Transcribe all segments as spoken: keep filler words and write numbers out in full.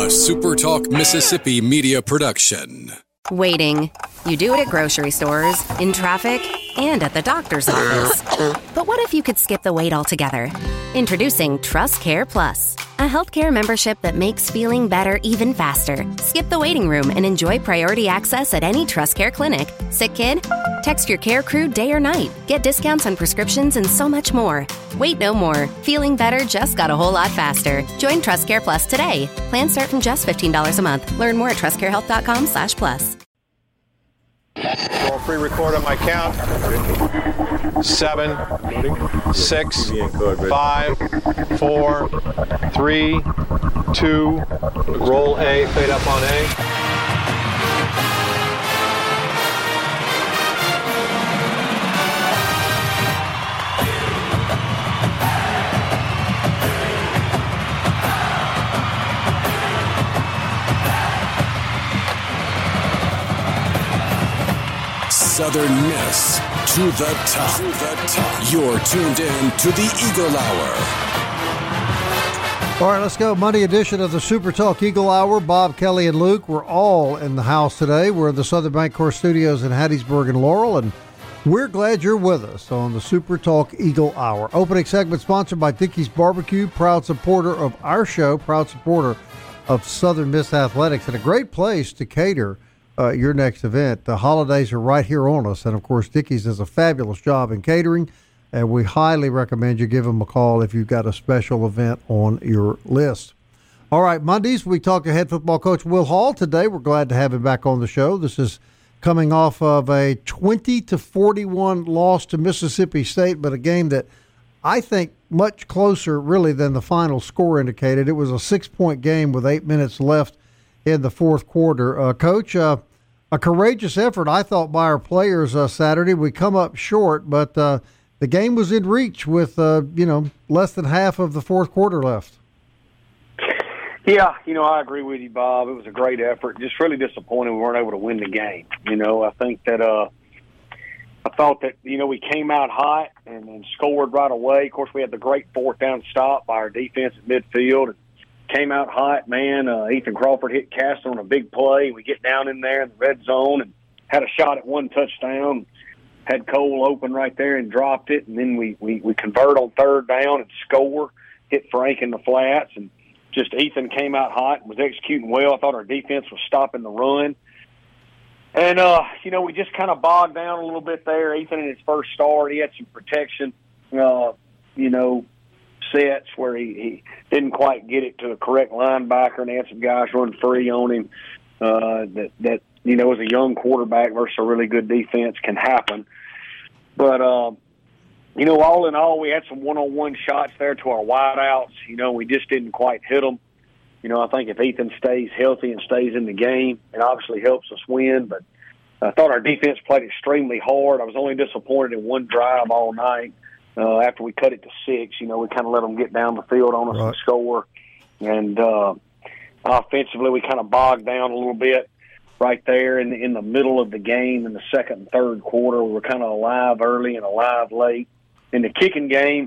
a SuperTalk Mississippi media production. Waiting. You do it at grocery stores, in traffic, and at the doctor's office. But what if you could skip the wait altogether? Introducing Trust Care Plus, a healthcare membership that makes feeling better even faster. Skip the waiting room and enjoy priority access at any Trust Care clinic. Sick kid? Text your care crew day or night. Get discounts on prescriptions and so much more. Wait no more. Feeling better just got a whole lot faster. Join Trust Care Plus today. Plans start from just fifteen dollars a month. Learn more at trustcarehealth.com slash plus. Roll free record on my count. Seven, six, five, four, three, two. Roll A, fade up on A. Southern Miss to the top. To the top. You're tuned in to the Eagle Hour. All right, let's go. Monday edition of the Super Talk Eagle Hour. Bob, Kelly, and Luke, we're all in the house today. We're in the Southern Bancorp Studios in Hattiesburg and Laurel, and we're glad you're with us on the Super Talk Eagle Hour. Opening segment sponsored by Dickey's Barbecue, proud supporter of our show, proud supporter of Southern Miss Athletics, and a great place to cater Uh, your next event. The holidays are right here on us, and of course Dickey's does a fabulous job in catering, and we highly recommend you give them a call if you've got a special event on your list. All right, Mondays we talk to head football coach Will Hall. Today we're glad to have him back on the show. This is coming off of a twenty to forty-one loss to Mississippi State, but a game that I think much closer really than the final score indicated. It was a six-point game with eight minutes left in the fourth quarter. Uh, Coach, uh, a courageous effort, I thought, by our players uh, Saturday. We come up short, but uh, the game was in reach with, uh, you know, less than half of the fourth quarter left. Yeah, you know, I agree with you, Bob. It was a great effort. Just really disappointed we weren't able to win the game. You know, I think that uh, I thought that, you know, we came out hot and, and scored right away. Of course, we had the great fourth down stop by our defense at midfield. Came out hot, man. Uh, Ethan Crawford hit Castle on a big play. We get down in there in the red zone and had a shot at one touchdown. Had Cole open right there and dropped it. And then we, we, we convert on third down and score. Hit Frank in the flats. And just Ethan came out hot and was executing well. I thought our defense was stopping the run. And, uh, you know, we just kind of bogged down a little bit there. Ethan in his first start, he had some protection, uh, you know, sets where he, he didn't quite get it to the correct linebacker, and they had some guys run free on him. Uh, that, that you know, as a young quarterback versus a really good defense can happen. But, uh, you know, all in all, we had some one-on-one shots there to our wideouts. You know, we just didn't quite hit them. You know, I think if Ethan stays healthy and stays in the game, it obviously helps us win. But I thought our defense played extremely hard. I was only disappointed in one drive all night. Uh, after we cut it to six, you know, we kind of let them get down the field on us right. and score. And uh, offensively, we kind of bogged down a little bit right there in the, in the middle of the game in the second and third quarter. We were kind of alive early and alive late. In the kicking game,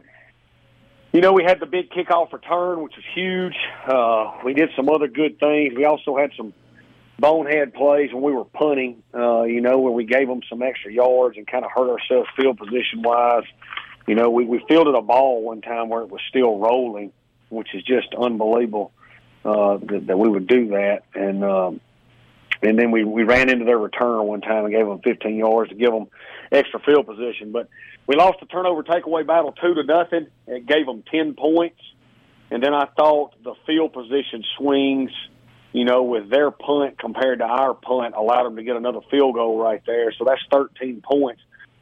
you know, we had the big kickoff return, which was huge. Uh, we did some other good things. We also had some bonehead plays when we were punting, uh, you know, where we gave them some extra yards and kind of hurt ourselves field position-wise. You know, we, we fielded a ball one time where it was still rolling, which is just unbelievable uh, that, that we would do that. And um, and then we, we ran into their return one time and gave them fifteen yards to give them extra field position. But we lost the turnover takeaway battle two to nothing. It gave them ten points. And then I thought the field position swings, you know, with their punt compared to our punt allowed them to get another field goal right there. So that's thirteen points.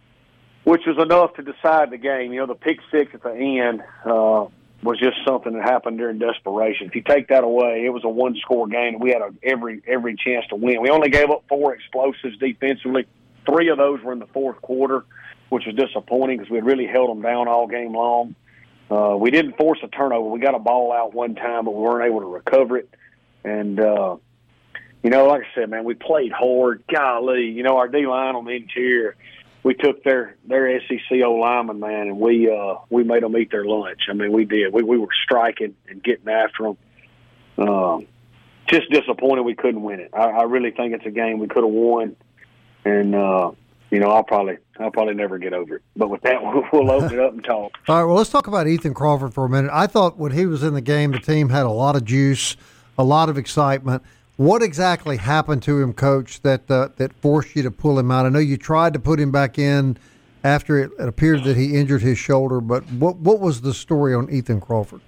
Which was enough to decide the game. You know, the pick six at the end uh, was just something that happened during desperation. If you take that away, it was a one-score game, and we had a, every every chance to win. We only gave up four explosives defensively. Three of those were in the fourth quarter, which was disappointing because we had really held them down all game long. Uh, we didn't force a turnover. We got a ball out one time, but we weren't able to recover it. And, uh, you know, like I said, man, we played hard. Golly, you know, our D-line on the interior, we took their their S E C O lineman, man, and we uh, we made them eat their lunch. I mean, we did. We we were striking and getting after them. Um, just disappointed we couldn't win it. I, I really think it's a game we could have won, and uh, you know, I'll probably I'll probably never get over it. But with that, we'll, we'll open it up and talk. All right, well, let's talk about Ethan Crawford for a minute. I thought when he was in the game, the team had a lot of juice, a lot of excitement. What exactly happened to him, Coach, that uh, that forced you to pull him out? I know you tried to put him back in after it, it appeared that he injured his shoulder, but what what was the story on Ethan Crawford?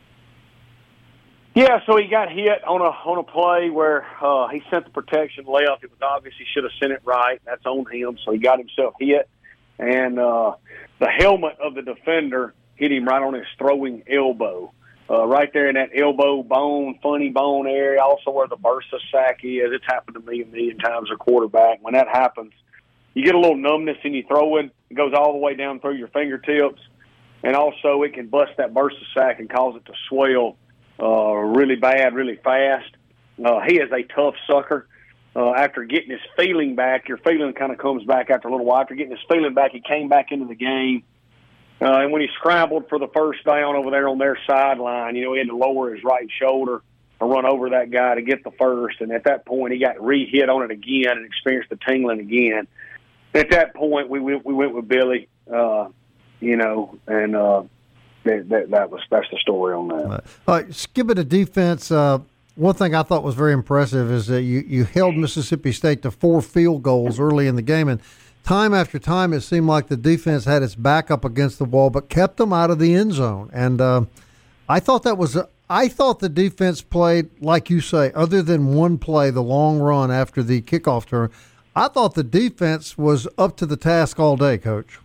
Yeah, so he got hit on a on a play where uh, he sent the protection left. It was obvious he should have sent it right. That's on him, so he got himself hit. And uh, the helmet of the defender hit him right on his throwing elbow. Uh, right there in that elbow bone, funny bone area, also where the bursa sac is. It's happened to me a million times as a quarterback. When that happens, you get a little numbness in your throwing. It goes all the way down through your fingertips. And also it can bust that bursa sac and cause it to swell uh, really bad, really fast. Uh, he is a tough sucker. Uh, after getting his feeling back, your feeling kind of comes back after a little while. After getting his feeling back, he came back into the game. Uh, and when he scrambled for the first down over there on their sideline, you know, he had to lower his right shoulder to run over that guy to get the first. And at that point, he got re-hit on it again and experienced the tingling again. At that point, we went, we went with Billy, uh, you know, and uh, that, that, that was that's the story on that. All right, skipping the defense, uh, one thing I thought was very impressive is that you, you held Mississippi State to four field goals early in the game, and time after time, it seemed like the defense had its back up against the wall, but kept them out of the end zone. And uh, I thought that was. A, I thought the defense played, like you say, other than one play, the long run after the kickoff turn. I thought the defense was up to the task all day, Coach.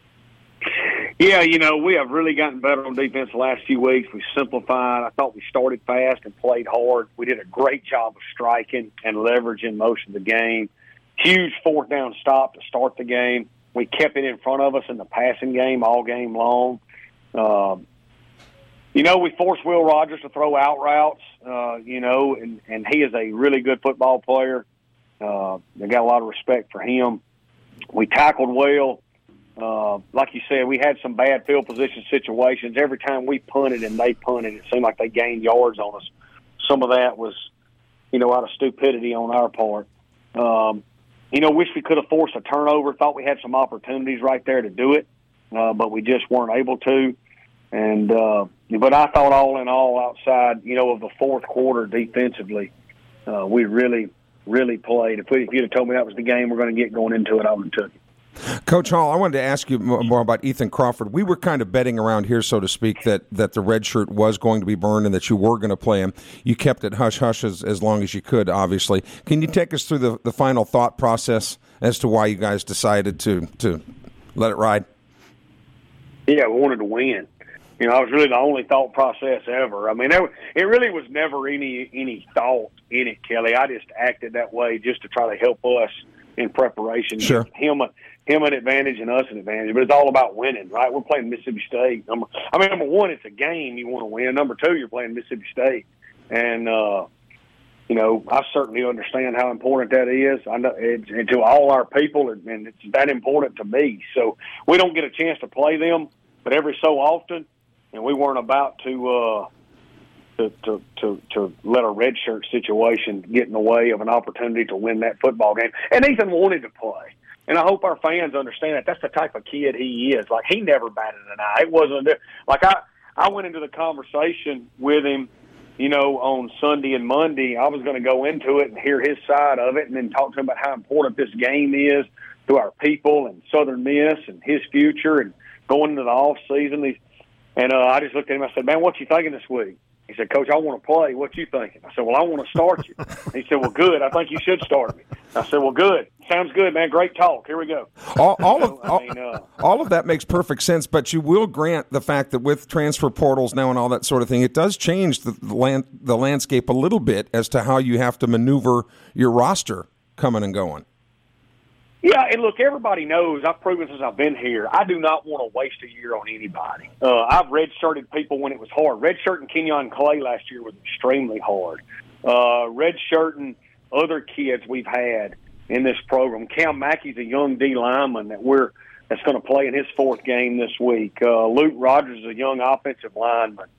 Yeah, you know, we have really gotten better on defense the last few weeks. We simplified. I thought we started fast and played hard. We did a great job of striking and leveraging most of the game. Huge fourth down stop to start the game. We kept it in front of us in the passing game all game long. Um, you know, we forced Will Rogers to throw out routes, uh, you know, and, and he is a really good football player. Uh, I got a lot of respect for him. We tackled well. Uh, like you said, we had some bad field position situations. Every time we punted and they punted, it seemed like they gained yards on us. Some of that was, you know, out of stupidity on our part. Um, You know, wish we could have forced a turnover. Thought we had some opportunities right there to do it, uh, but we just weren't able to. And uh, but I thought all in all, outside, you know, of the fourth quarter defensively, uh, we really, really played. If, we, if you'd have told me that was the game we're going to get going into it, I would have took it. Coach Hall, I wanted to ask you more about Ethan Crawford. We were kind of betting around here, so to speak, that, that the red shirt was going to be burned and that you were going to play him. You kept it hush-hush as, as long as you could, obviously. Can you take us through the, the final thought process as to why you guys decided to, to let it ride? Yeah, we wanted to win. You know, that was really the only thought process ever. I mean, there, it really was never any any thought in it, Kelly. I just acted that way just to try to help us in preparation. Sure. Him, him an advantage and us an advantage, but it's all about winning, right? We're playing Mississippi State. Number, I mean, number one, it's a game you want to win. Number two, you're playing Mississippi State, and uh, you know, I certainly understand how important that is. I know it's, and to all our people, and it's that important to me. So we don't get a chance to play them, but every so often, and we weren't about to. Uh, To, to, to, to let a redshirt situation get in the way of an opportunity to win that football game. And Ethan wanted to play. And I hope our fans understand that that's the type of kid he is. Like, he never batted an eye. It wasn't – like, I, I went into the conversation with him, you know, on Sunday and Monday. I was going to go into it and hear his side of it and then talk to him about how important this game is to our people and Southern Miss and his future and going into the off season. And uh, I just looked at him. I said, man, what you thinking this week? He said, Coach, I want to play. What you thinking? I said, well, I want to start you. He said, well, good. I think you should start me. I said, well, good. Sounds good, man. Great talk. Here we go. All, all of I mean, uh, all of that makes perfect sense, but you will grant the fact that with transfer portals now and all that sort of thing, it does change the, the, land, the landscape a little bit as to how you have to maneuver your roster coming and going. Yeah, and look, everybody knows, I've proven since I've been here, I do not want to waste a year on anybody. Uh, I've redshirted people when it was hard. Redshirting Kenyon Clay last year was extremely hard. Uh, redshirting other kids we've had in this program. Cam Mackey's a young D lineman that we're that's going to play in his fourth game this week. Uh, Luke Rogers is a young offensive lineman.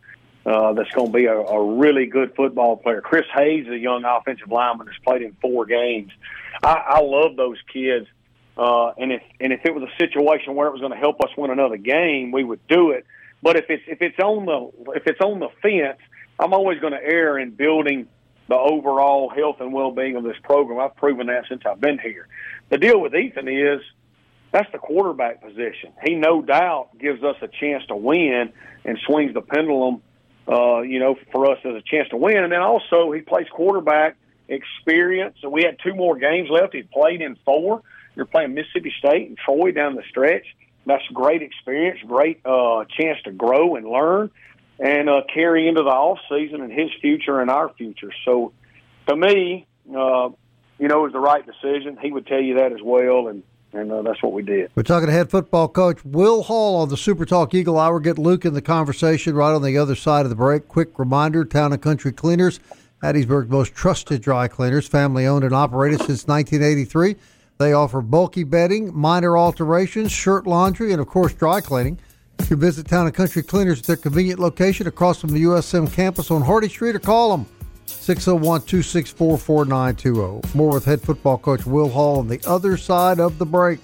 uh, that's going to be a, a really good football player. Chris Hayes is a young offensive lineman that's played in four games. I, I love those kids. Uh, and if and if it was a situation where it was going to help us win another game, we would do it. But if it's if it's on the if it's on the fence, I'm always going to err in building the overall health and well-being of this program. I've proven that since I've been here. The deal with Ethan is that's the quarterback position. He no doubt gives us a chance to win and swings the pendulum, uh, you know, for us as a chance to win. And then also he plays quarterback experience. So we had two more games left. He played in four. You're playing Mississippi State and Troy down the stretch. That's a great experience, great uh, chance to grow and learn and uh, carry into the off season and his future and our future. So to me, uh, you know, it was the right decision. He would tell you that as well, and, and uh, that's what we did. We're talking to head football coach Will Hall on the Super Talk Eagle Hour. Get Luke in the conversation right on the other side of the break. Quick reminder, Town and Country Cleaners, Hattiesburg's most trusted dry cleaners, family-owned and operated since nineteen eighty-three. They offer bulky bedding, minor alterations, shirt laundry, and, of course, dry cleaning. You can visit Town and Country Cleaners at their convenient location across from the U S M campus on Hardy Street, or call them six oh one, two six four, four nine two oh. More with head football coach Will Hall on the other side of the break.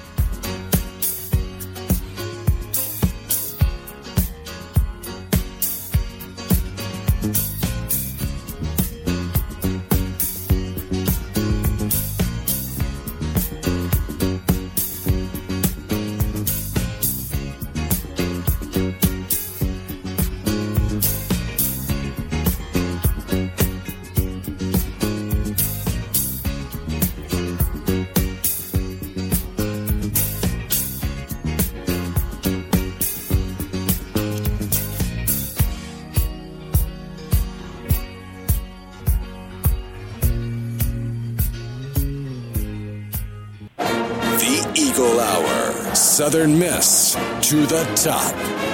Southern Miss to the top.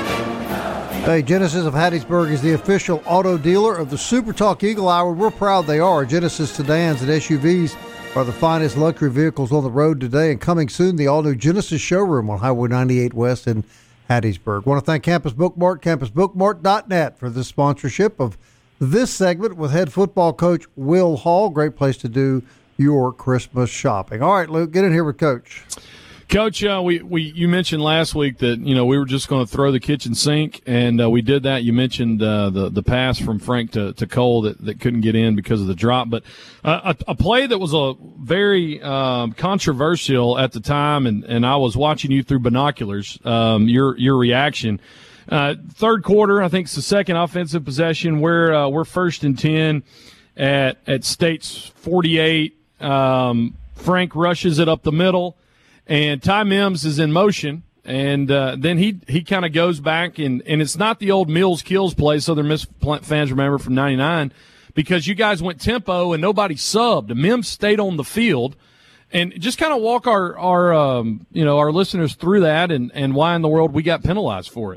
Hey, Genesis of Hattiesburg is the official auto dealer of the Super Talk Eagle Hour. We're proud they are. Genesis sedans and S U Vs are the finest luxury vehicles on the road today, and coming soon, the all-new Genesis showroom on Highway ninety-eight West in Hattiesburg. Want to thank Campus Bookmart, campus bookmart dot net for the sponsorship of this segment with head football coach Will Hall. Great place to do your Christmas shopping. All right, Luke, get in here with Coach. Coach, uh, we, we you mentioned last week that, you know, we were just going to throw the kitchen sink, and uh, we did that. You mentioned uh, the the pass from Frank to, to Cole that, that couldn't get in because of the drop. But uh, a, a play that was a very um, controversial at the time, and, and I was watching you through binoculars, um, your your reaction. Uh, third quarter, I think it's the second offensive possession. We're, uh, we're first and ten at, at State's forty-eight. Um, Frank rushes it up the middle. And Ty Mims is in motion, and uh, then he he kind of goes back, and, and it's not the old Mills Kills play, Southern Miss fans remember from ninety-nine, because you guys went tempo and nobody subbed. And Mims stayed on the field. And just kind of walk our, our um, you know, our listeners through that and, and why in the world we got penalized for it.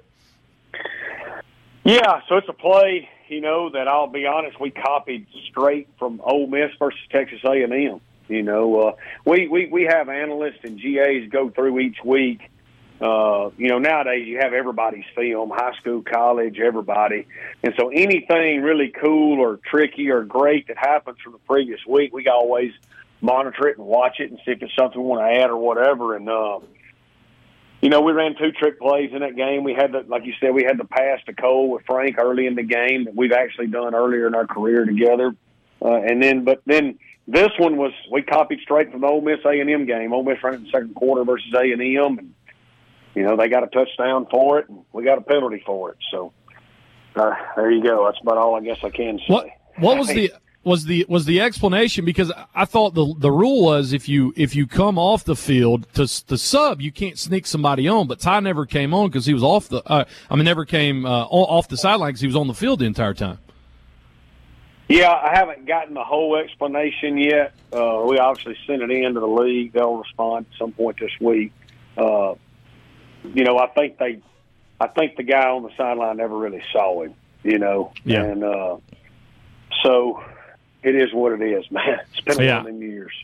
Yeah, so it's a play, you know, that I'll be honest, we copied straight from Ole Miss versus Texas A and M. You know, uh, we, we, we have analysts and G As go through each week. Uh, you know, nowadays you have everybody's film, high school, college, everybody. And so anything really cool or tricky or great that happens from the previous week, we always monitor it and watch it and see if it's something we want to add or whatever. And, uh, you know, we ran two trick plays in that game. We had the, like you said, we had the pass to Cole with Frank early in the game that we've actually done earlier in our career together. Uh, and then, but then, this one was, we copied straight from the Ole Miss A and M game. Ole Miss ran in the second quarter versus A and M, and, you know, they got a touchdown for it, and we got a penalty for it. So, uh, there you go. That's about all I guess I can say. What, what was the was the was the explanation? Because I thought the the rule was if you if you come off the field to to sub, you can't sneak somebody on. But Ty never came on because he was off the. Uh, I mean, never came uh, off the sideline because he was on the field the entire time. Yeah, I haven't gotten the whole explanation yet. Uh, we obviously sent it in to the league. They'll respond at some point this week. Uh, you know, I think they, I think the guy on the sideline never really saw him. You know, yeah. and uh, so it is what it is, man. It's been yeah. one of them years.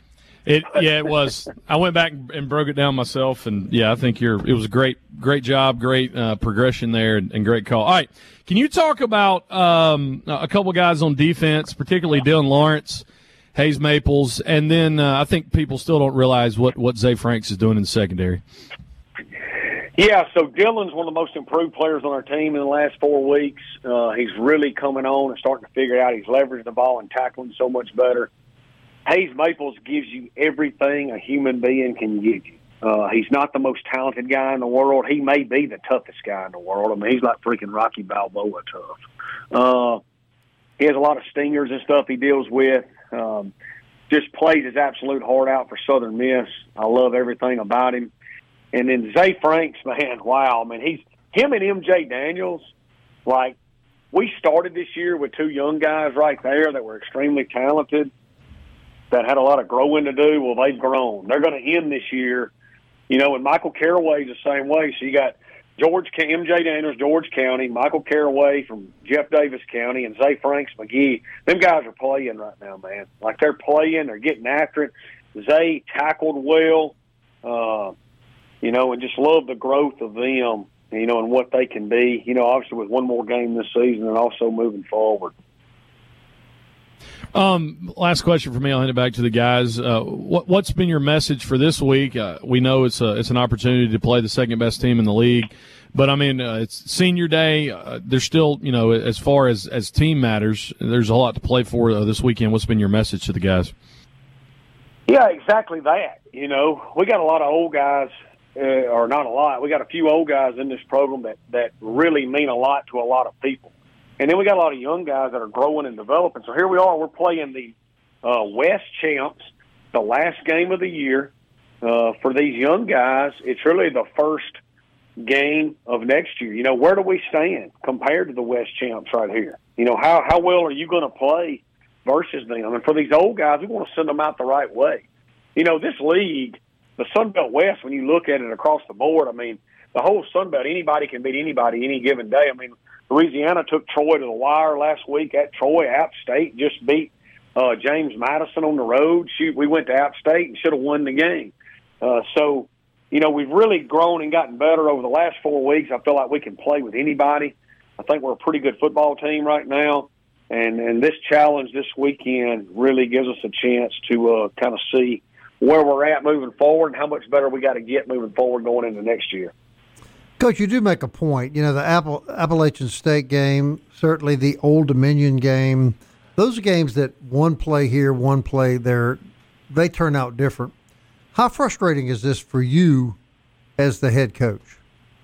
It yeah, it was. I went back and broke it down myself, and yeah, I think you're. It was a great, great job, great uh, progression there, and, and great call. All right, can you talk about um, a couple guys on defense, particularly Dylan Lawrence, Hayes Maples, and then uh, I think people still don't realize what what Zay Franks is doing in the secondary. Yeah, so Dylan's one of the most improved players on our team in the last four weeks. Uh, he's really coming on and starting to figure it out. He's leveraging the ball and tackling so much better. Hayes Maples gives you everything a human being can give you. Uh, he's not the most talented guy in the world. He may be the toughest guy in the world. I mean, he's like freaking Rocky Balboa tough. Uh, he has a lot of stingers and stuff he deals with. Um, just plays his absolute heart out for Southern Miss. I love everything about him. And then Zay Franks, man, wow. I mean, he's him and M J Daniels, like, we started this year with two young guys right there that were extremely talented, that had a lot of growing to do. Well, they've grown. They're going to end this year. You know, and Michael Caraway's the same way. So you got George M J Daniels, George County, Michael Caraway from Jeff Davis County, and Zay Franks McGee. Them guys are playing right now, man. Like, they're playing. They're getting after it. Zay tackled well, uh, you know, and just love the growth of them, you know, and what they can be, you know, obviously with one more game this season and also moving forward. Um, last question for me. I'll hand it back to the guys. Uh, what, what's been your message for this week? Uh, we know it's a, it's an opportunity to play the second best team in the league, but I mean, uh, it's senior day. Uh, there's still, you know, as far as, as team matters, there's a lot to play for uh, this weekend. What's been your message to the guys? Yeah, exactly that. You know, we got a lot of old guys, uh, or not a lot. We got a few old guys in this program that, that really mean a lot to a lot of people. And then we got a lot of young guys that are growing and developing. So here we are. We're playing the uh, West Champs, the last game of the year. Uh, for these young guys, it's really the first game of next year. You know, where do we stand compared to the West Champs right here? You know, how, how well are you going to play versus them? And for these old guys, we want to send them out the right way. You know, this league, the Sun Belt West, when you look at it across the board, I mean, the whole Sun Belt, anybody can beat anybody any given day. I mean, Louisiana took Troy to the wire last week at Troy. App State just beat uh, James Madison on the road. Shoot, we went to App State and should have won the game. Uh, so, you know, we've really grown and gotten better over the last four weeks. I feel like we can play with anybody. I think we're a pretty good football team right now. And, and this challenge this weekend really gives us a chance to uh, kind of see where we're at moving forward and how much better we got to get moving forward going into next year. Coach, you do make a point. You know, the Appal- Appalachian State game, certainly the Old Dominion game, those are games that one play here, one play there, they turn out different. How frustrating is this for you as the head coach?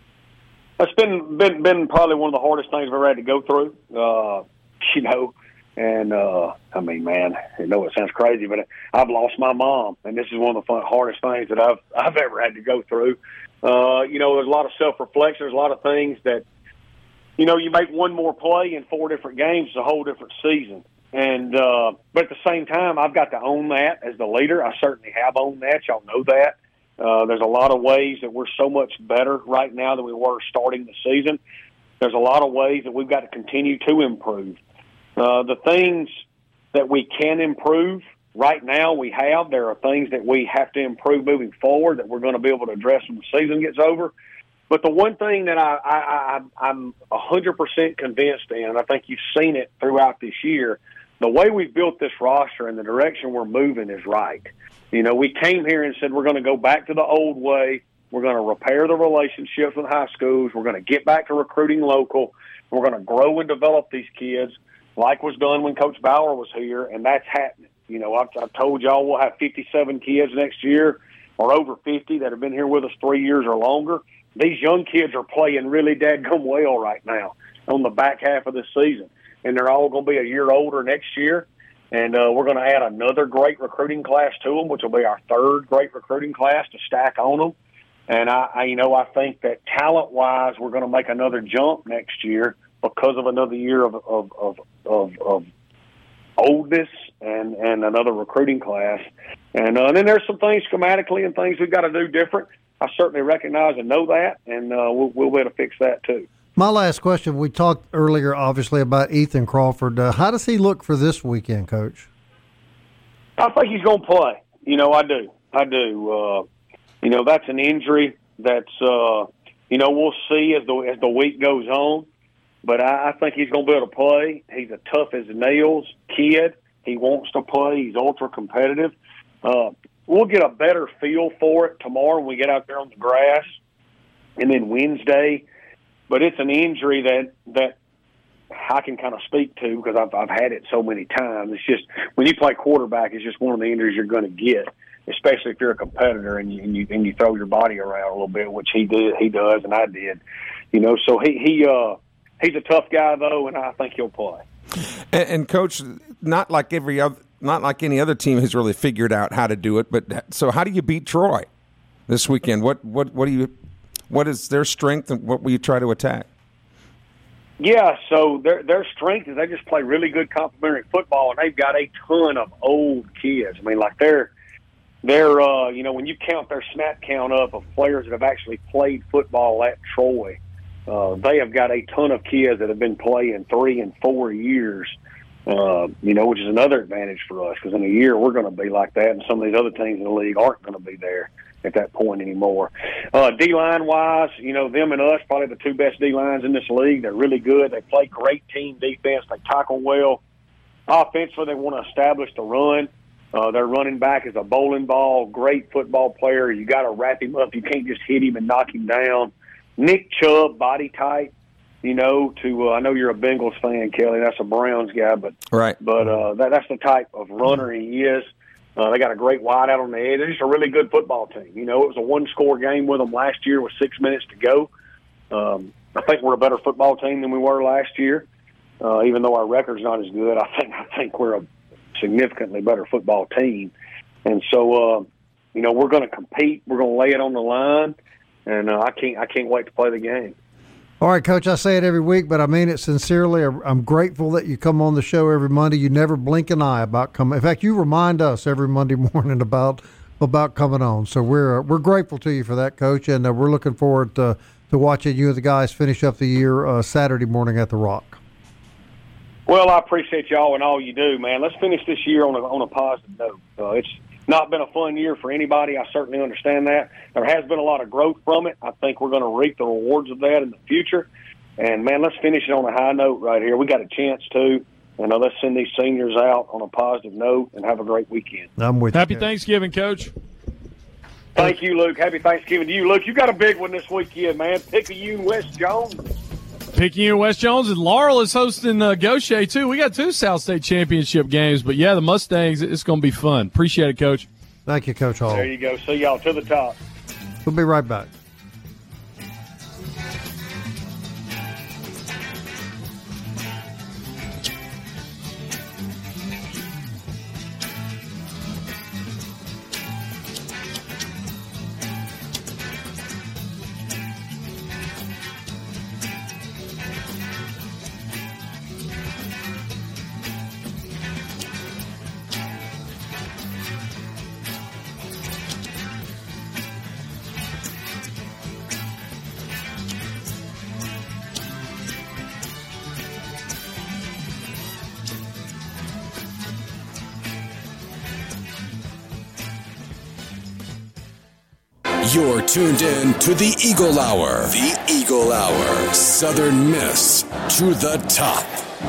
It's been been been probably one of the hardest things I've ever had to go through, uh, you know. And, uh, I mean, man, I know it sounds crazy, but I've lost my mom, and this is one of the fun, hardest things that I've I've ever had to go through. Uh, you know, there's a lot of self-reflection. There's a lot of things that, you know, you make one more play in four different games, it's a whole different season. And uh, but at the same time, I've got to own that as the leader. I certainly have owned that. Y'all know that. Uh, there's a lot of ways that we're so much better right now than we were starting the season. There's a lot of ways that we've got to continue to improve. Uh, the things that we can improve right now, we have. There are things that we have to improve moving forward that we're going to be able to address when the season gets over. But the one thing that I, I, I, I'm one hundred percent convinced in, and I think you've seen it throughout this year, the way we've built this roster and the direction we're moving is right. You know, we came here and said we're going to go back to the old way. We're going to repair the relationships with high schools. We're going to get back to recruiting local. We're going to grow and develop these kids like was done when Coach Bauer was here, and that's happening. You know, I've, I've told y'all we'll have fifty-seven kids next year or over fifty that have been here with us three years or longer. These young kids are playing really dadgum well right now on the back half of this season, and they're all going to be a year older next year. And uh, we're going to add another great recruiting class to them, which will be our third great recruiting class to stack on them. And, I, I you know, I think that talent-wise we're going to make another jump next year because of another year of of, of, of, of oldness and, and another recruiting class. And, uh, and then there's some things schematically and things we've got to do different. I certainly recognize and know that, and uh, we'll, we'll be able to fix that too. My last question, we talked earlier, obviously, about Ethan Crawford. Uh, how does he look for this weekend, Coach? I think he's going to play. You know, I do. I do. Uh, you know, that's an injury that's, uh, you know, we'll see as the as the week goes on. But I, I think he's going to be able to play. He's a tough as nails kid. He wants to play. He's ultra competitive. Uh, we'll get a better feel for it tomorrow when we get out there on the grass, and then Wednesday. But it's an injury that that I can kind of speak to because I've I've had it so many times. It's just when you play quarterback, it's just one of the injuries you're going to get, especially if you're a competitor and you and you, and you throw your body around a little bit, which he did, he does, and I did. You know, so he he uh he's a tough guy though, and I think he'll play. And, and Coach, not like every other, not like any other team has really figured out how to do it. But so, how do you beat Troy this weekend? What what what do you? What is their strength, and what will you try to attack? Yeah, so their their strength is they just play really good complementary football, and they've got a ton of old kids. I mean, like they're they're uh, you know, when you count their snap count up of players that have actually played football at Troy, uh, they have got a ton of kids that have been playing three and four years. Uh, you know, which is another advantage for us because in a year we're going to be like that, and some of these other teams in the league aren't going to be there at that point anymore. Uh, D-line wise, you know, them and us, probably the two best D-lines in this league. They're really good. They play great team defense. They tackle well. Offensively, they want to establish the run. Uh, their running back is a bowling ball, great football player. You got to wrap him up. You can't just hit him and knock him down. Nick Chubb, body type, you know, to uh, I know you're a Bengals fan, Kelly. That's a Browns guy, but right. But uh, that, that's the type of runner he is. Uh, they got a great wide out on the edge. They're just a really good football team. You know, it was a one-score game with them last year with six minutes to go. Um, I think we're a better football team than we were last year, uh, even though our record's not as good. I think I think we're a significantly better football team. And so, uh, you know, we're going to compete. We're going to lay it on the line, and uh, I can't I can't wait to play the game. All right, Coach, I say it every week, but I mean it sincerely. I'm grateful that you come on the show every Monday. You never blink an eye about coming. In fact, you remind us every Monday morning about about coming on. So we're we're grateful to you for that, Coach, and uh, we're looking forward to, to watching you and the guys finish up the year uh, Saturday morning at the Rock. Well, I appreciate y'all and all you do, man. Let's finish this year on a, on a positive note. Uh, it's not been a fun year for anybody. I certainly understand that. There has been a lot of growth from it. I think we're going to reap the rewards of that in the future. And, man, let's finish it on a high note right here. We got a chance to. And uh, let's send these seniors out on a positive note and have a great weekend. I'm with Happy you. Thanksgiving, Coach. Thank you, Luke. Happy Thanksgiving to you. Luke, you got a big one this weekend, man. Picayune West Jones. Picayune West Jones, and Laurel is hosting uh, Gaucher, too. We got two South State Championship games. But, yeah, the Mustangs, it's going to be fun. Appreciate it, Coach. Thank you, Coach Hall. There you go. See y'all to the top. We'll be right back. You're tuned in to the Eagle Hour. The Eagle Hour. Southern Miss to the top.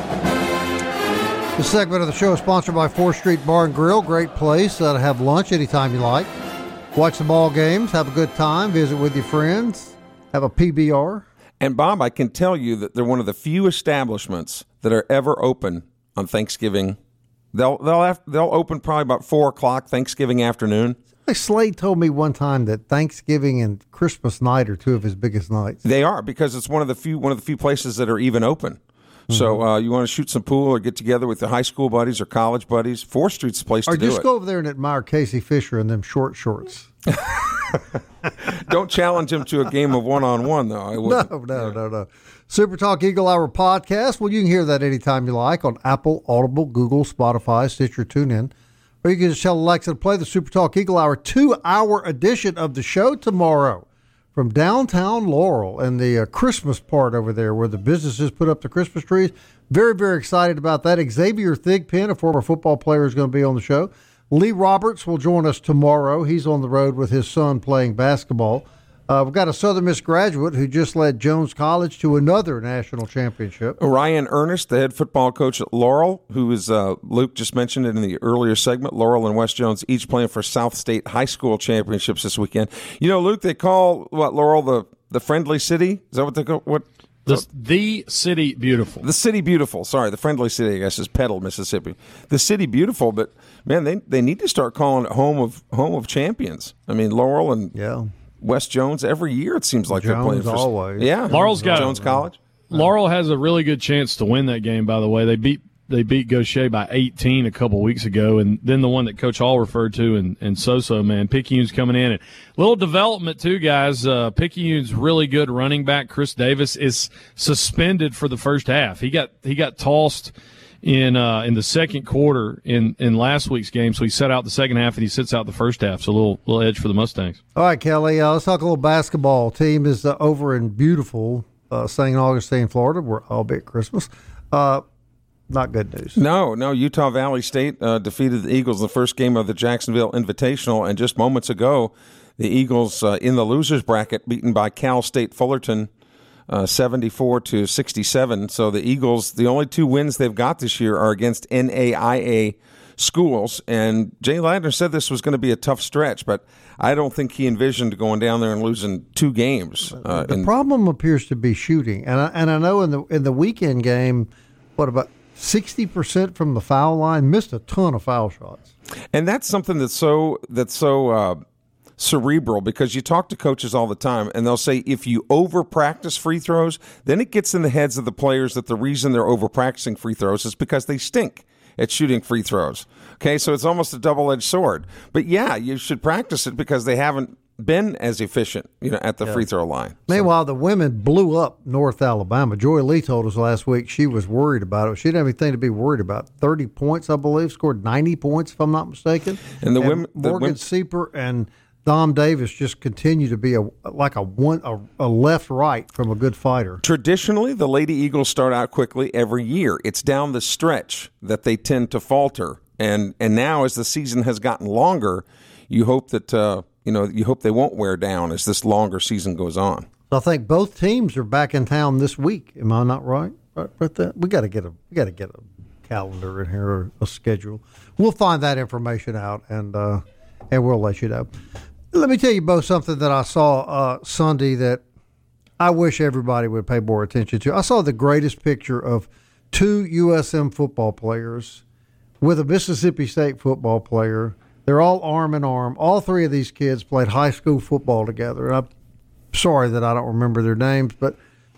This segment of the show is sponsored by fourth Street Bar and Grill. Great place uh, to have lunch anytime you like. Watch the ball games, have a good time, visit with your friends, have a P B R. And, Bob, I can tell you that they're one of the few establishments that are ever open on Thanksgiving. They'll they'll have, they'll open probably about four o'clock Thanksgiving afternoon. Slade told me one time that Thanksgiving and Christmas night are two of his biggest nights. They are, because it's one of the few one of the few places that are even open. Mm-hmm. So uh, you want to shoot some pool or get together with your high school buddies or college buddies, fourth Street's the place or to do it. Or just go over there and admire Casey Fisher and them short shorts. Don't challenge him to a game of one-on-one, though. I no, no, yeah. no, no. Super Talk Eagle Hour podcast. Well, you can hear that anytime you like on Apple, Audible, Google, Spotify, Stitcher, TuneIn. Or you can just tell Alexa to play the Super Talk Eagle Hour two-hour edition of the show tomorrow from downtown Laurel and the uh, Christmas part over there where the businesses put up the Christmas trees. Very, very excited about that. Xavier Thigpen, a former football player, is going to be on the show. Lee Roberts will join us tomorrow. He's on the road with his son playing basketball. Uh, we've got a Southern Miss graduate who just led Jones College to another national championship. Ryan Ernest, the head football coach at Laurel, who is, uh, Luke just mentioned it in the earlier segment, Laurel and West Jones each playing for South State High School championships this weekend. You know, Luke, they call, what, Laurel the, the friendly city? Is that what they call what? The, the City Beautiful. The City Beautiful. Sorry, the friendly city, I guess, is Petal, Mississippi. The City Beautiful, but, man, they they need to start calling it home of home of champions. I mean, Laurel and yeah. West Jones, every year it seems like Jones they're playing for always. Yeah, Laurel's got Jones College. Laurel has a really good chance to win that game. By the way, they beat they beat Gaucher by eighteen a couple weeks ago, and then the one that Coach Hall referred to, and and Soso, man, Picayune's coming in, and little development too, guys. Uh, Picayune's really good running back Chris Davis is suspended for the first half. He got he got tossed in uh, in the second quarter in, in last week's game. So he set out the second half and he sits out the first half. So a little little edge for the Mustangs. All right, Kelly, uh, let's talk a little basketball. Team is uh, over in beautiful uh, Saint Augustine, Florida. We're albeit Christmas. Uh, not good news. No, no. Utah Valley State uh, defeated the Eagles in the first game of the Jacksonville Invitational, and just moments ago, the Eagles uh, in the losers bracket beaten by Cal State Fullerton. Uh, seventy-four to sixty-seven. So the Eagles, the only two wins they've got this year are against N A I A schools. And Jay Ladner said this was going to be a tough stretch, but I don't think he envisioned going down there and losing two games. Uh, the in- problem appears to be shooting, and I, and I know in the in the weekend game, what about sixty percent from the foul line? Missed a ton of foul shots, and that's something that's so that's so. Uh, cerebral, because you talk to coaches all the time and they'll say if you over practice free throws, then it gets in the heads of the players that the reason they're over practicing free throws is because they stink at shooting free throws. Okay, so it's almost a double-edged sword. But yeah, you should practice it because they haven't been as efficient, you know, at the yeah. free throw line. Meanwhile, so. the women blew up North Alabama. Joy Lee told us last week she was worried about it. She didn't have anything to be worried about. thirty points, I believe, scored ninety points, if I'm not mistaken. And the and women, Morgan the women, Sieper and Dom Davis just continue to be a like a one a, a left right from a good fighter. Traditionally, the Lady Eagles start out quickly every year. It's down the stretch that they tend to falter, and and now as the season has gotten longer, you hope that uh, you know you hope they won't wear down as this longer season goes on. I think both teams are back in town this week. Am I not right? Right, right that we got to get a we got to get a calendar in here, or a schedule. We'll find that information out, and uh, and we'll let you know. Let me tell you both something that I saw uh, Sunday that I wish everybody would pay more attention to. I saw the greatest picture of two U S M football players with a Mississippi State football player. They're all arm in arm. All three of these kids played high school football together. And I'm sorry that I don't remember their names, but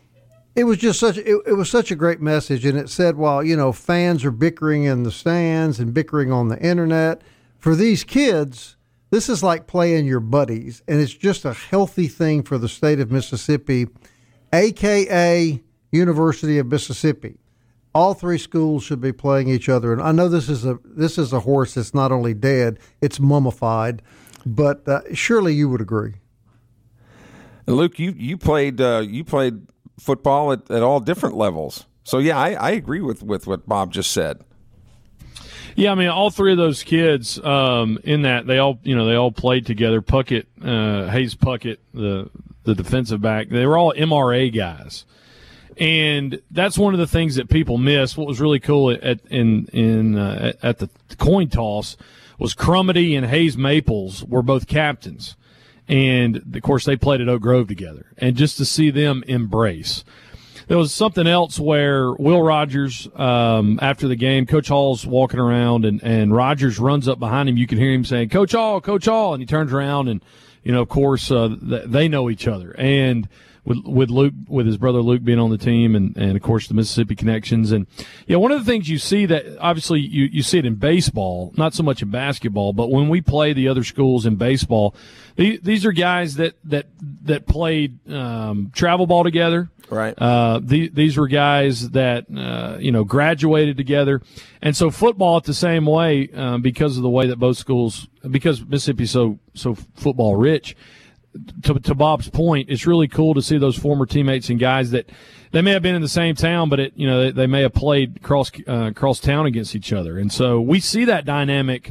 it was just such it, it was such a great message. And it said, while, you know, fans are bickering in the stands and bickering on the internet, for these kids, this is like playing your buddies, and it's just a healthy thing for the state of Mississippi, a k a. University of Mississippi. All three schools should be playing each other. And I know this is a this is a horse that's not only dead, it's mummified, but uh, surely you would agree. Luke, you you played uh, you played football at, at all different levels. So yeah, I, I agree with, with what Bob just said. Yeah, I mean, all three of those kids um, in that, they all, you know, they all played together. Puckett, uh, Hayes Puckett, the the defensive back, they were all M R A guys, and that's one of the things that people miss. What was really cool at in in uh, at the coin toss was Crumity and Hayes Maples were both captains, and of course they played at Oak Grove together, and just to see them embrace. There was something else where Will Rogers, um, after the game, Coach Hall's walking around, and, and Rogers runs up behind him. You can hear him saying, "Coach Hall, Coach Hall," and he turns around, and, you know, of course, uh, th- they know each other. And with with Luke, with his brother Luke being on the team, and, and of course the Mississippi connections. And yeah, one of the things you see that obviously you, you see it in baseball, not so much in basketball, but when we play the other schools in baseball, these, these are guys that that that played um, travel ball together. Right. Uh, the, these were guys that, uh, you know, graduated together. And so football at the same way, uh, because of the way that both schools, because Mississippi's so, so football rich, to, to Bob's point, it's really cool to see those former teammates and guys that they may have been in the same town, but it, you know, they, they may have played cross, uh, cross town against each other. And so we see that dynamic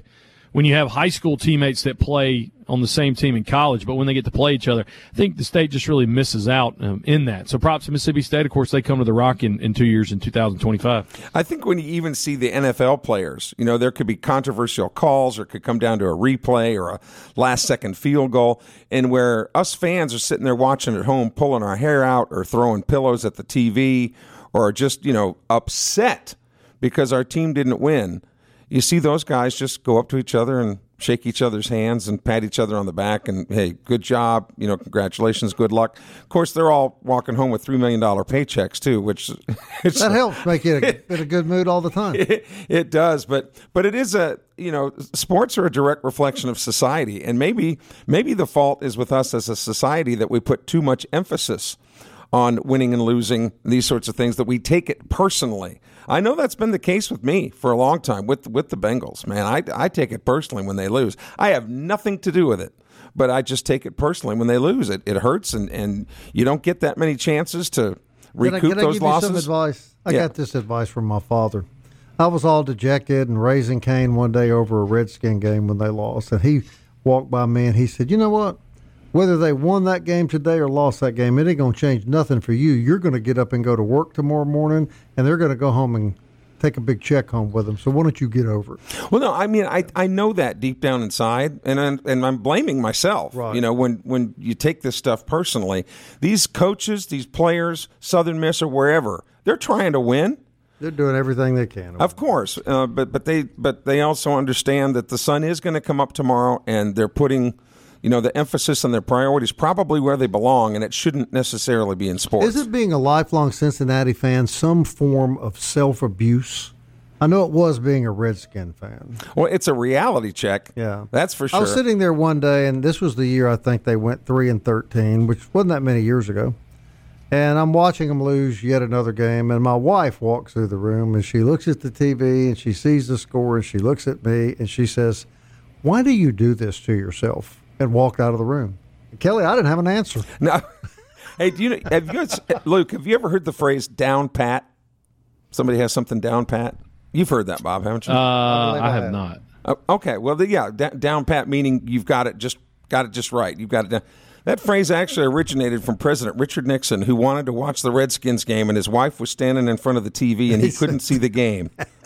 when you have high school teammates that play on the same team in college, but when they get to play each other, I think the state just really misses out um, in that. So props to Mississippi State. Of course, they come to the Rock in, in two years in two thousand twenty-five. I think when you even see the N F L players, you know, there could be controversial calls or it could come down to a replay or a last-second field goal, and where us fans are sitting there watching at home, pulling our hair out or throwing pillows at the T V or just, you know, upset because our team didn't win. You see those guys just go up to each other and shake each other's hands and pat each other on the back and, hey, good job, you know, congratulations, good luck. Of course, they're all walking home with three million dollars paychecks, too, which that helps make you in a good mood all the time. It, it does, but but it is a, you know, sports are a direct reflection of society, and maybe maybe the fault is with us as a society that we put too much emphasis on winning and losing, these sorts of things, that we take it personally. I know that's been the case with me for a long time with with the Bengals, man. I, I take it personally when they lose. I have nothing to do with it, but I just take it personally when they lose. It it hurts, and, and you don't get that many chances to recoup can I, can those I give losses. You some advice? I yeah. got this advice from my father. I was all dejected and raising Cain one day over a Redskin game when they lost, and he walked by me and he said, "You know what? Whether they won that game today or lost that game, it ain't going to change nothing for you. You're going to get up and go to work tomorrow morning, and they're going to go home and take a big check home with them. So why don't you get over it?" Well, no, I mean, I I know that deep down inside, and I'm, and I'm blaming myself. Right. You know, when, when you take this stuff personally, these coaches, these players, Southern Miss or wherever, they're trying to win. They're doing everything they can. Of course, uh, but but they but they also understand that the sun is going to come up tomorrow, and they're putting, you know, the emphasis on their priorities probably where they belong, and it shouldn't necessarily be in sports. Isn't being a lifelong Cincinnati fan some form of self-abuse? I know it was being a Redskin fan. Well, it's a reality check. Yeah. That's for sure. I was sitting there one day, and this was the year I think they went three and thirteen, which wasn't that many years ago. And I'm watching them lose yet another game, and my wife walks through the room, and she looks at the T V, and she sees the score, and she looks at me, and she says, "Why do you do this to yourself?" and walked out of the room. Kelly, I didn't have an answer. No. Hey, do you know, have you, Luke, have you ever heard the phrase down pat? Somebody has something down pat? You've heard that, Bob, haven't you? Uh, I, I have have. not. Uh, okay, well, the, yeah, d- down pat meaning you've got it just got it just right. You've got it down. That phrase actually originated from President Richard Nixon, who wanted to watch the Redskins game, and his wife was standing in front of the T V, and he couldn't see the game.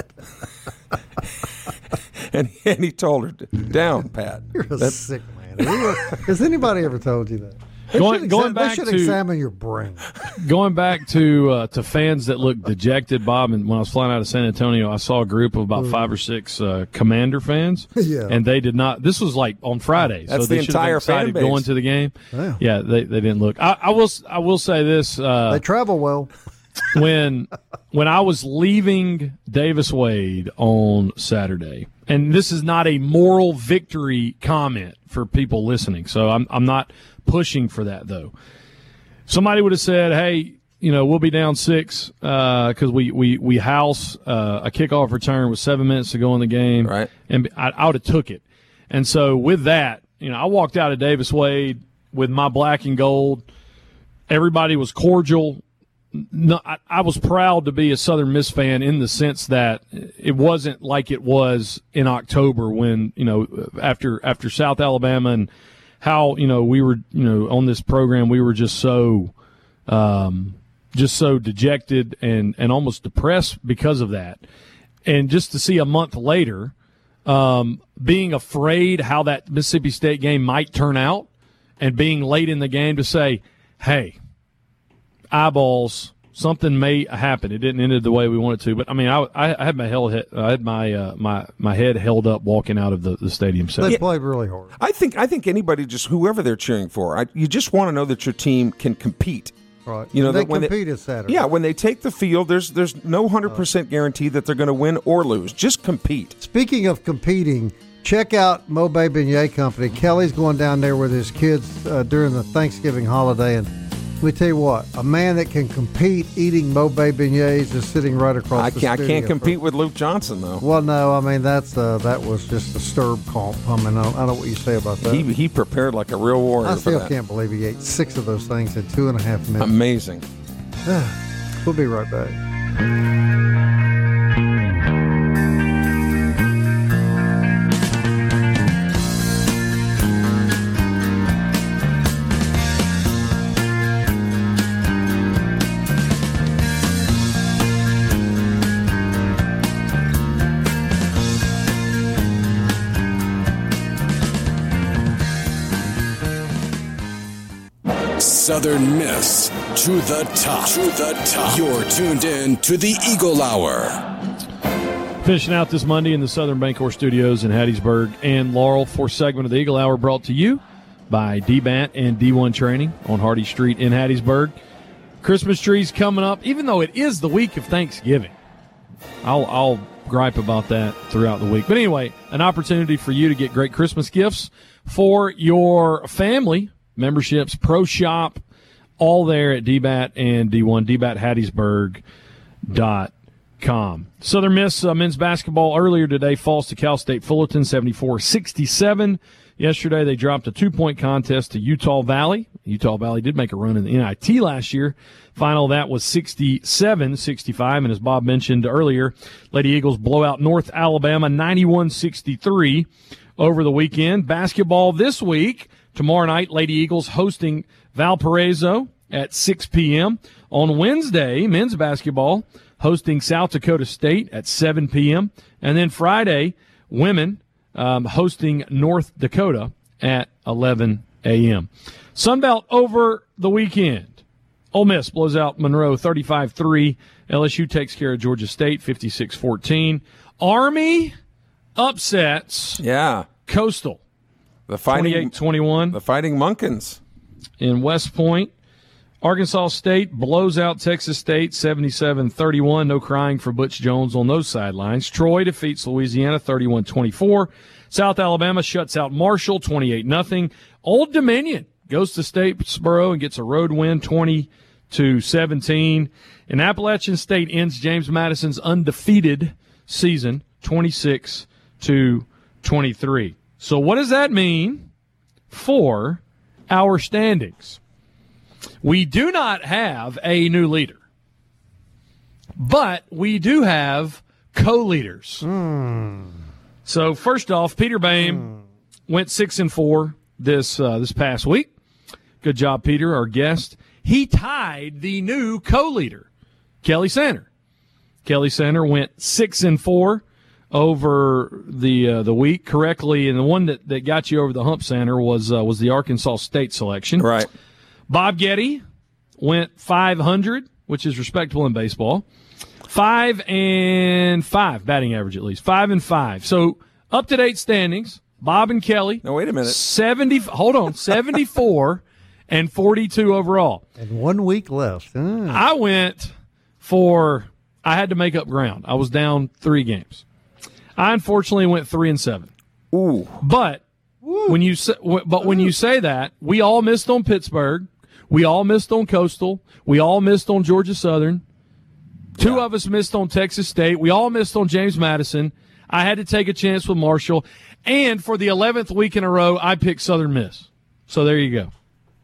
and, and he told her, down, Pat. You're a That's, sick man. Has anybody ever told you that? They Going, should going exa- back they should to examine your brain. going back to uh, to fans that look dejected, Bob. And when I was flying out of San Antonio, I saw a group of about five or six uh, Commander fans. Yeah. And they did not. This was like on Friday, That's so they the should have been entire fan excited base. going to the game. Yeah. Yeah, they, they didn't look. I, I will I will say this. Uh, They travel well. when when I was leaving Davis Wade on Saturday, and this is not a moral victory comment for people listening, so I'm I'm not pushing for that though. Somebody would have said, "Hey, you know, we'll be down six because uh, we we we house uh, a kickoff return with seven minutes to go in the game," Right. And I, I would have took it. And so with that, you know, I walked out of Davis Wade with my black and gold. Everybody was cordial. No, I, I was proud to be a Southern Miss fan in the sense that it wasn't like it was in October when, you know, after after South Alabama and how, you know, we were, you know, on this program, we were just so um, just so dejected and, and almost depressed because of that. And just to see a month later um, being afraid how that Mississippi State game might turn out and being late in the game to say, hey, eyeballs, something may happen. It didn't end the way we wanted to, but I mean, I, I had my hell, I had my uh, my my head held up walking out of the, the stadium. They Set. played really hard. I think I think anybody, just whoever they're cheering for, I, you just want to know that your team can compete. Right. You know, they that when competed Saturday. Yeah, when they take the field, there's there's no one hundred percent guarantee that they're going to win or lose. Just compete. Speaking of competing, check out Mobay Beignet Company. Kelly's going down there with his kids uh, during the Thanksgiving holiday, and let me tell you what, a man that can compete eating Mobay beignets is sitting right across I the can't, I studio can't compete from- with Luke Johnson, though. Well, no, I mean, that's uh, that was just a sturb comp. I mean, I don't, I don't know what you say about that. He he prepared like a real warrior. I for still that. can't believe he ate six of those things in two and a half minutes. Amazing. We'll be right back. Southern Miss to the top. To the top. You're tuned in to the Eagle Hour. Finishing out this Monday in the Southern Bancorp Studios in Hattiesburg and Laurel. Fourth segment of the Eagle Hour brought to you by D B A T and D one Training on Hardy Street in Hattiesburg. Christmas trees coming up, even though it is the week of Thanksgiving. I'll, I'll gripe about that throughout the week. But anyway, an opportunity for you to get great Christmas gifts for your family. Memberships, Pro Shop, all there at D B A T and D one, D B A T Hattiesburg dot com. Southern Miss uh, men's basketball earlier today falls to Cal State Fullerton seventy-four sixty-seven. Yesterday they dropped a two-point contest to Utah Valley. Utah Valley did make a run in the N I T last year. Final of that was sixty-seven sixty-five, and as Bob mentioned earlier, Lady Eagles blow out North Alabama ninety-one sixty-three over the weekend. Basketball this week, tomorrow night, Lady Eagles hosting Valparaiso at six p.m. On Wednesday, men's basketball hosting South Dakota State at seven p.m. And then Friday, women um, hosting North Dakota at eleven a.m. Sunbelt over the weekend. Ole Miss blows out Monroe thirty-five three. L S U takes care of Georgia State fifty-six fourteen. Army upsets Yeah. Coastal The fighting twenty-eight twenty-one. The Fighting Munkins. In West Point. Arkansas State blows out Texas State seventy-seven thirty-one. No crying for Butch Jones on those sidelines. Troy defeats Louisiana thirty-one twenty-four. South Alabama shuts out Marshall twenty-eight nothing. Old Dominion goes to Statesboro and gets a road win twenty to seventeen. And Appalachian State ends James Madison's undefeated season twenty-six to twenty-three. So what does that mean for our standings? We do not have a new leader, but we do have co-leaders. Mm. So first off, Peter Boehm mm. went six and four this uh, this past week. Good job, Peter, our guest. He tied the new co-leader, Kelly Sander. Kelly Sander went six and four over the uh, the week correctly, and the one that, that got you over the hump, Sander, was uh, was the Arkansas State selection. Right. Bob Getty went five hundred, which is respectable in baseball. Five and five, batting average at least. Five and five. So up-to-date standings, Bob and Kelly. No, wait a minute. seventy. Hold on, seventy-four and forty-two overall. And one week left. Mm. I went for, I had to make up ground. I was down three games. I unfortunately went three and seven. Ooh. But Woo. when you say, but when you say that, we all missed on Pittsburgh. We all missed on Coastal. We all missed on Georgia Southern. Two Yeah. of us missed on Texas State. We all missed on James Madison. I had to take a chance with Marshall. And for the eleventh week in a row, I picked Southern Miss. So there you go.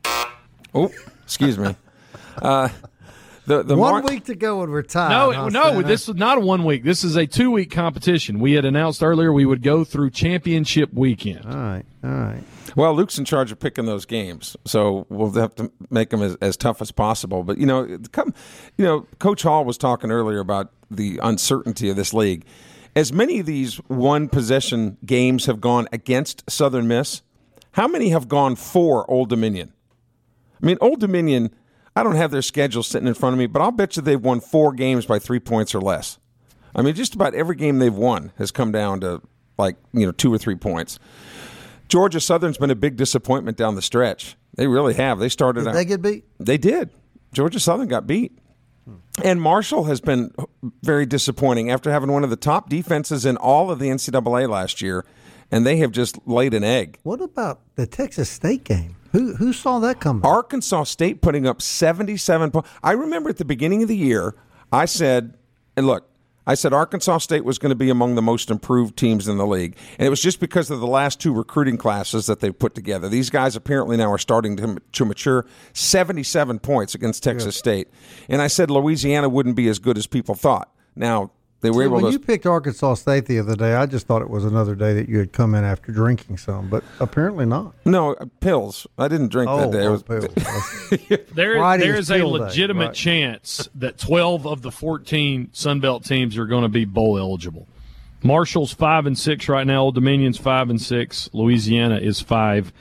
Oh, excuse me. Uh, the the one Mar- week to go and we're tied. No, huh, no, Santa? this is not a one week. This is a two week competition. We had announced earlier we would go through championship weekend. All right, all right. Well, Luke's in charge of picking those games, so we'll have to make them as, as tough as possible. But you know, come, you know, Coach Hall was talking earlier about the uncertainty of this league. As many of these one possession games have gone against Southern Miss, how many have gone for Old Dominion? I mean, Old Dominion, I don't have their schedule sitting in front of me, but I'll bet you they've won four games by three points or less. I mean, just about every game they've won has come down to like, you know, two or three points. Georgia Southern's been a big disappointment down the stretch. They really have. They started Did out. they get beat? They did. Georgia Southern got beat. And Marshall has been very disappointing after having one of the top defenses in all of the N C double A last year, and they have just laid an egg. What about the Texas State game? Who who saw that come? Arkansas State putting up seventy-seven points. I remember at the beginning of the year, I said, and look, I said Arkansas State was going to be among the most improved teams in the league. And it was just because of the last two recruiting classes that they've put together. These guys apparently now are starting to, to mature. seventy-seven points against Texas yeah. State. And I said Louisiana wouldn't be as good as people thought. Now, they were See, able when to. you picked Arkansas State the other day, I just thought it was another day that you had come in after drinking some, but apparently not. No, pills. I didn't drink oh, that day. Oh, it was, pills. there, Friday there is is a pill day, legitimate right. chance that twelve of the fourteen Sunbelt teams are going to be bowl eligible. Marshall's five and six right now. Old Dominion's five and six. Louisiana is five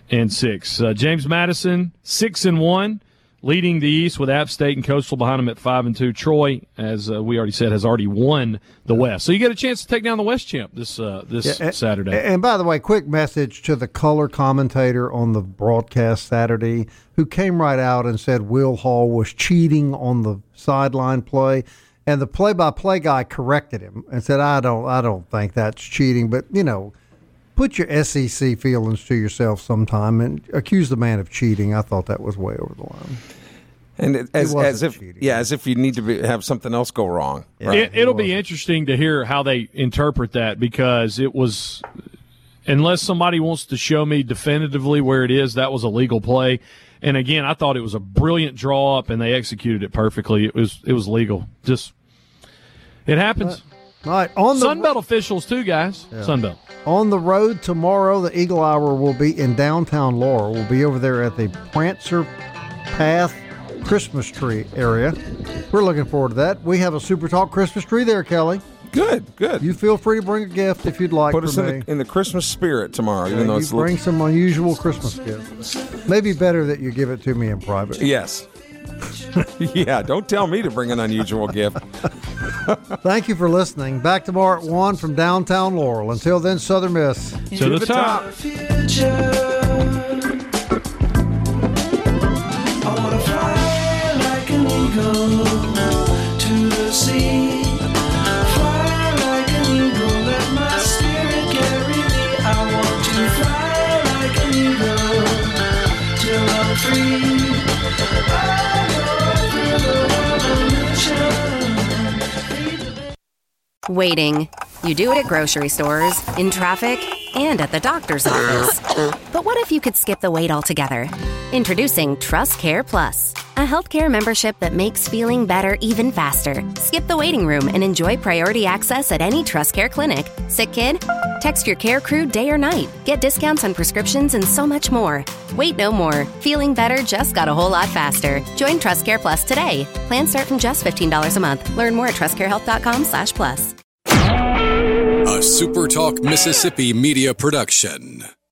and six. Uh, James Madison, six and one, leading the East with App State and Coastal behind them at five and two. Troy, as uh, we already said, has already won the West. So you get a chance to take down the West champ this uh, this yeah, and, Saturday. And by the way, quick message to the color commentator on the broadcast Saturday who came right out and said Will Hall was cheating on the sideline play. And the play-by-play guy corrected him and said, I don't I don't think that's cheating. But, you know, put your S E C feelings to yourself sometime and accuse the man of cheating. I thought that was way over the line. And it, as, as if, cheating. yeah, as if you need to be, have something else go wrong. Yeah, right. it, it'll be interesting to hear how they interpret that, because it was, unless somebody wants to show me definitively where it is, that was a legal play. And again, I thought it was a brilliant draw up, and they executed it perfectly. It was it was legal. Just it happens. All right, on the Sunbelt officials too, guys. Yeah. Sunbelt. On the road tomorrow, the Eagle Hour will be in downtown Laurel. We'll be over there at the Prancer Path Christmas tree area. We're looking forward to that. We have a Super Talk Christmas tree there, Kelly. Good, good. You feel free to bring a gift if you'd like. Put us for in me. the, in the Christmas spirit tomorrow. Yeah, even though you it's bring little... some unusual Christmas gifts. Maybe better that you give it to me in private. Yes. Yeah, don't tell me to bring an unusual gift. Thank you for listening. Back tomorrow at one from downtown Laurel. Until then, Southern Miss. To, to the, the top. top. I want to fly like an eagle to the sea. Fly like an eagle, let my spirit carry me. I want to fly like an eagle till I'm free. Waiting. You do it at grocery stores, in traffic, and at the doctor's office. But what if you could skip the wait altogether? Introducing Trust Care Plus, a healthcare membership that makes feeling better even faster. Skip the waiting room and enjoy priority access at any Trust Care clinic. Sick kid? Text your care crew day or night. Get discounts on prescriptions and so much more. Wait no more. Feeling better just got a whole lot faster. Join Trust Care Plus today. Plans start from just fifteen dollars a month. Learn more at trustcarehealth.com slash plus. A SuperTalk Mississippi media production.